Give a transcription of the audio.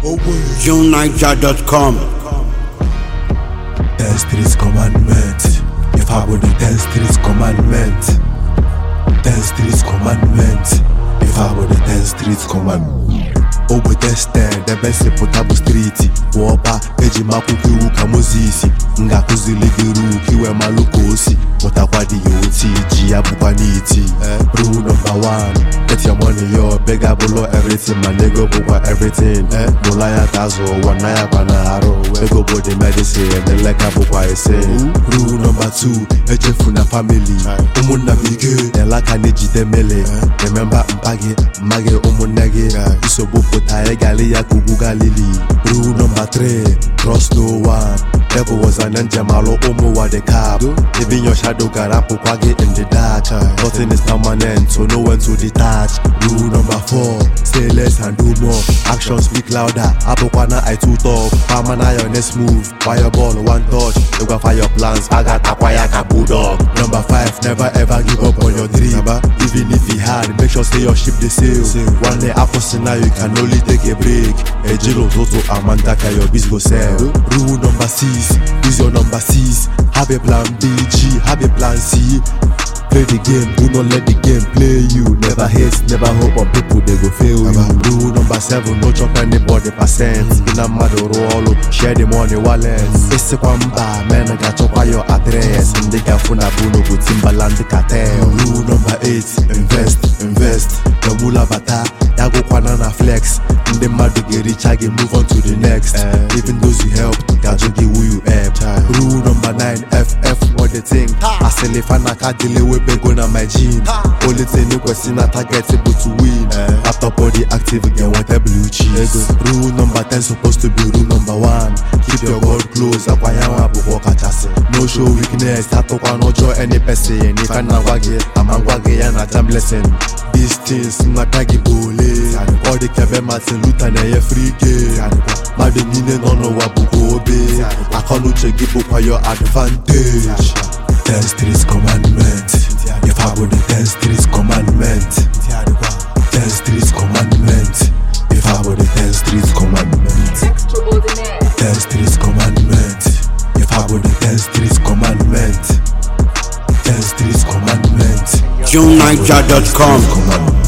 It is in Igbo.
JuneNiger.com. 10 streets commandment. If I were the 10 streets commandment. 10 streets commandment. If I were the 10 streets commandment. Owe tested the best potable street. Wopa eji makuki uka mozisi. Nga kuzili giru kiwe malukosi. Watakwa di yoti jia bukaniti. Rule number 1. Get your money yo. Bega below everything. My nigga bukwa everything. Mulaya tazo wanaya panaro. Ego body medicine. The leka bukwa ese. Rule number 2. Ejefuna family. Umuna bige. Elaka neji demele. Remember mpage. Mage umunage. Isobu Tae Galia Kugu Galili. Rule number 3, trust no one. Devil was an Njamalo Omo wa the cab. Even your shadow garapu kwage in the dark. Nothing is permanent, so no one to detach. Rule number 4, say less and do more. Actions speak louder. Apokwana I too talk. Pamana your next move. Fireball one touch. You go fire plans. Agata kwayaka bulldog. Number 5, never ever give up on your dream. Even if he hard, make sure say your ship the sail. One day after now you can only take a break. Ejilo Toto Amandaka your biz go sell. Rule number 6, use your number 6. Have a plan B, G, have a plan C. Play the game, do not let the game play you. Never hate, never hope on people, they go fail you. Rule number 7, no chop anybody percent. In a mado rolo, share the money wallet. It's a kwamba, man, I got chop your address. And they got funa buno go Timbaland cartel. Rule number 8, invest. The mula bata, yago kwanana flex. In the mado get rich, I can move on to the next. Even those you help, gajo give who you help. Rule number 9, FF, what they think. I sell if I can't delay with go na my gym. Only thing you question a target able to win. After body active again, want a blue cheese. Rule number 10 supposed to be rule number 1. Keep your God close. No show weakness. Tato kwa no joy any person. If I na wage, amangwage ya na jam lesson. These things na kagi bole. All the kebe Martin Luther na ye free game. Mademine no no wabuko obe. Akonu chegi kwa your advantage. 10 streets commandment. If I were the 10 streets commandment. 10 streets commandment. If I were the 10 streets commandment. 10 streets commandment. If I were the 10 streets commandment. 10 streets commandment. JuneNiger.com.